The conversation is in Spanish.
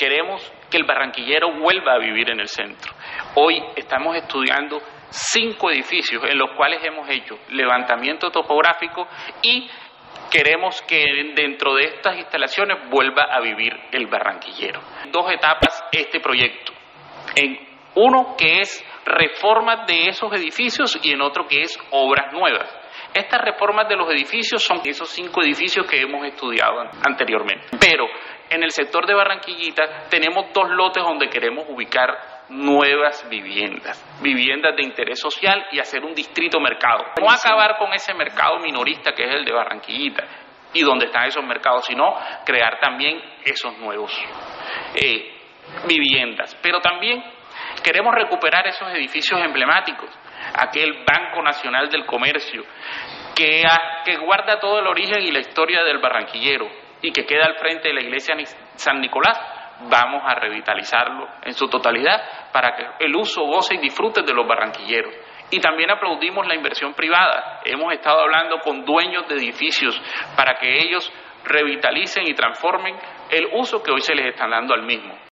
queremos que el barranquillero vuelva a vivir en el centro. Hoy estamos estudiando 5 edificios en los cuales hemos hecho levantamiento topográfico y queremos que dentro de estas instalaciones vuelva a vivir el barranquillero. 2 etapas este proyecto. En uno que es reformas de esos edificios y en otro que es obras nuevas. Estas reformas de los edificios son esos 5 edificios que hemos estudiado anteriormente. Pero en el sector de Barranquillita tenemos 2 lotes donde queremos ubicar nuevas viviendas de interés social y hacer un distrito mercado. No acabar con ese mercado minorista que es el de Barranquillita y donde están esos mercados, sino crear también esos nuevos viviendas. Pero también queremos recuperar esos edificios emblemáticos, aquel Banco Nacional del Comercio, que guarda todo el origen y la historia del barranquillero y que queda al frente de la iglesia San Nicolás. Vamos a revitalizarlo en su totalidad para que el uso, goce y disfrute de los barranquilleros. Y también aplaudimos la inversión privada. Hemos estado hablando con dueños de edificios para que ellos revitalicen y transformen el uso que hoy se les está dando al mismo.